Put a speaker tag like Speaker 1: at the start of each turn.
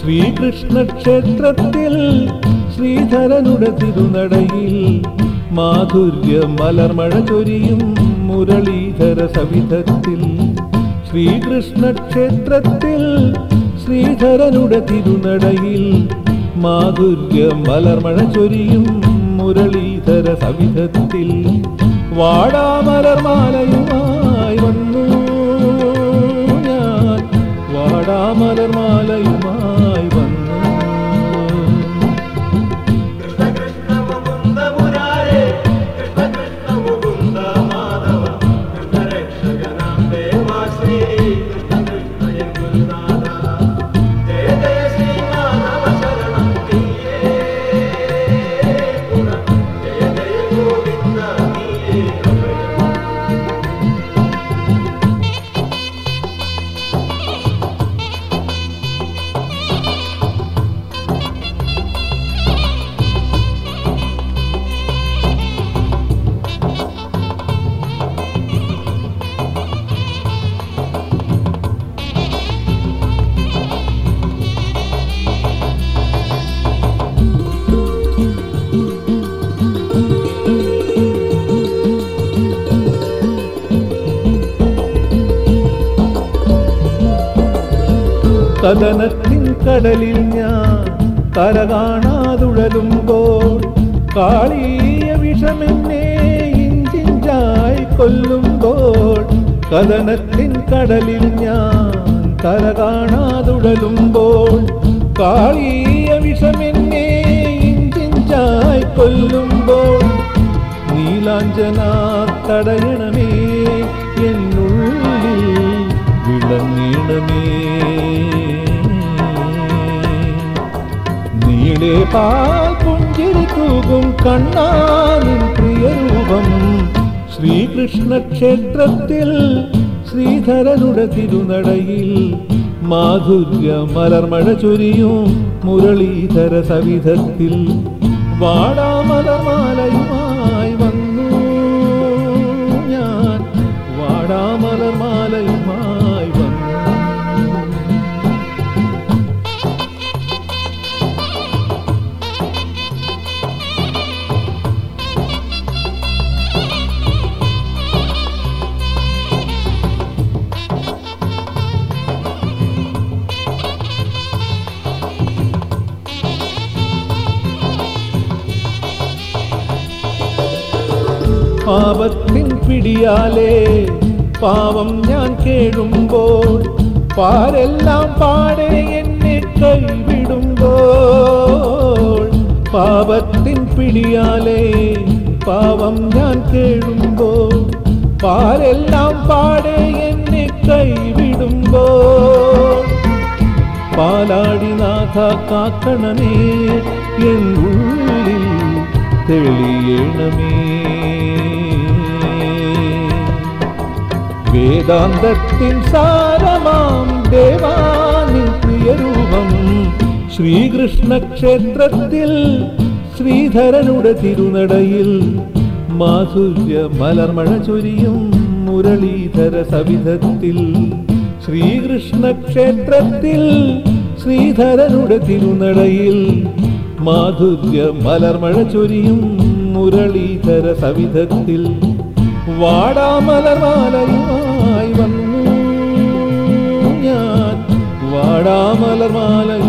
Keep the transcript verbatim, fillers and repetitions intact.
Speaker 1: ശ്രീകൃഷ്ണ ക്ഷേത്രത്തിൽ ശ്രീധരനുടെ തിരുനടയിൽ മാധുര്യ മലർമഴ ചൊരിയും മുരളീധര സവിധത്തിൽ. ശ്രീകൃഷ്ണ ക്ഷേത്രത്തിൽ ശ്രീധരനുടെ തിരുനടയിൽ മാധുര്യ മലർമഴ ചൊരിയും മുരളീധര സവിധത്തിൽ. വാടാമലർമാലയുമായി വന്നു ഞാൻ, വാടാമലർമാലയുമായി വന്നു. കഥനത്തിൻ കടലിൽ ഞാൻ കര കാണാതുഴലുമ്പോൾ കാളീയ വിഷമെന്നെ ഇഞ്ചിഞ്ചായി കൊല്ലുമ്പോൾ. കഥനത്തിൻ കടലിൽ ഞാൻ കര കാണാതുഴലുമ്പോൾ കാളീയ വിഷമെന്നെ ഇഞ്ചിഞ്ചായി കൊല്ലുമ്പോൾ. നീലാഞ്ജന തടയണമേ എന്നുള്ളിൽ വിളങ്ങിടമേ. നീളെ പാൽ പുഞ്ചിരി തൂകും കണ്ണാനിൻ പ്രിയരൂപം. ശ്രീകൃഷ്ണ ക്ഷേത്രത്തിൽ ശ്രീധരനുടെ തിരുനടയിൽ മാധുര്യ മലർമഴ ചൊരിയും മുരളീധര സവിധത്തിൽ. വാടാമലർമാലയുമായി വന്നു ഞാൻ, വാടാമലർമാലയുമായി വന്നു. പാപത്തിൻ പിടിയാലേ പാവം ഞാൻ കേടുമ്പോൾ പാരെല്ലാം പാടെ എന്നെ കൈവിടുമ്പോൾ. പാപത്തിൻ പിടിയാലേ പാവം ഞാൻ കേടുമ്പോൾ പാരെല്ലാം പാടെ എന്നെ കൈവിടുമ്പോൾ. പാലാടിനാഥ കാക്കണമേ എന്നുള്ളിൽ തെളിയണമേ. വേദാന്തത്തിൻ സാരമാം ദേവാനിൻ പ്രിയരൂപം. ശ്രീകൃഷ്ണ ക്ഷേത്രത്തിൽ ശ്രീധരനുടെ തിരുനടയിൽ മാധുര്യ മലർമഴ ചൊരിയും മുരളീധര സവിധത്തിൽ. ശ്രീകൃഷ്ണ ക്ഷേത്രത്തിൽ ശ്രീധരനുടെ തിരുനടയിൽ മാധുര്യ മലർമഴ ചൊരിയും മുരളീധര സവിധത്തിൽ. വാടാമലർമാലയുമായി വന്നു ഞാൻ, വാടാമലർമാലയുമായി